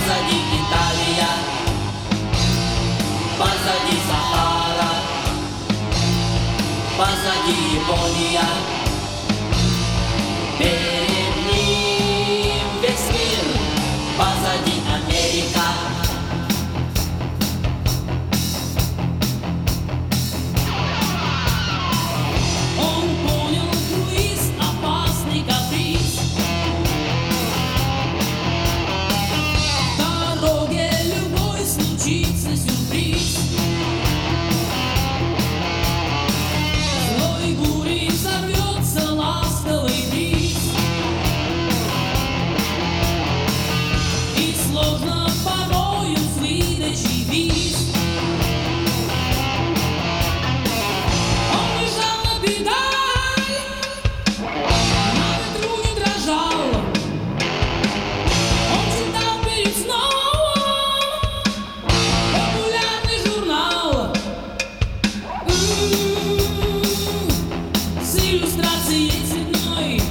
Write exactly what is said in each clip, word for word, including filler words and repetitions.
позади Италия, позади Сахара, позади Япония, перед ним весь мир, позади Америка. Он понял круиз, опасный каприз. В дороге любой случится сюрприз. Злой бурей взорвется ласковый бриз. И сложно порою с выдачей виз. Он лежал на педаль, на ветру не дрожал. Он читал перед сном популярный журнал. М-м-м, с иллюстрацией цветной.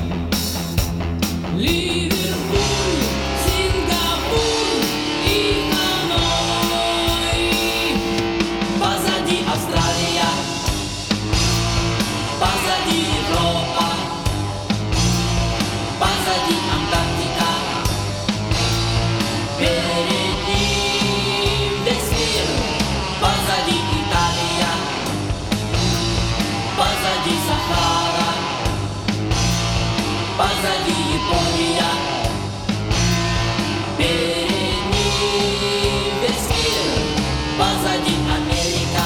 Ливерпуль, Сингапур и Ханой. Позади Австралия, позади Европа, позади Антарктика, перед ним весь мир, позади Италия, позади Сахара, позади Япония, перед ним весь мир, позади Америка.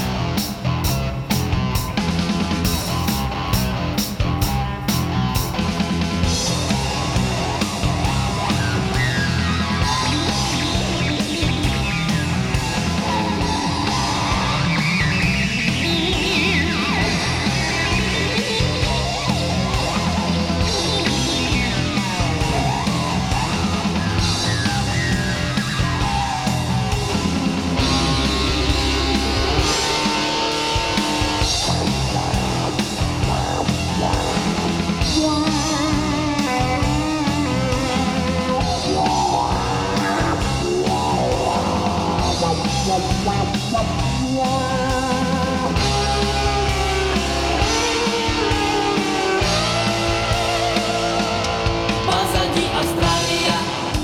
Позади Австралия,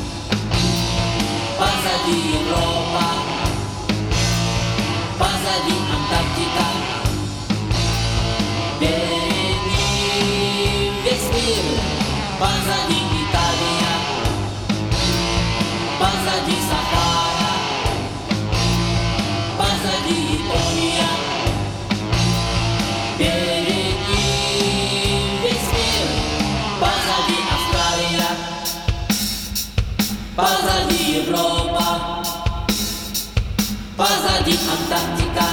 позади Европа, позади Антарктика, перед ним весь мир, позади Италия, позади Сахара, позади Япония, перед ним весь мир, позади Австралия, позади Европа, позади Антарктика,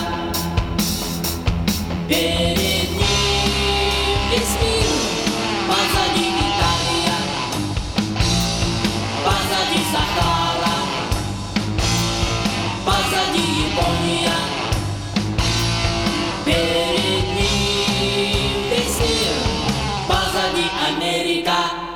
перед ним весь мир, позади Италия, позади Сахара, позади Япония, перед ним весь мир, позади Америка.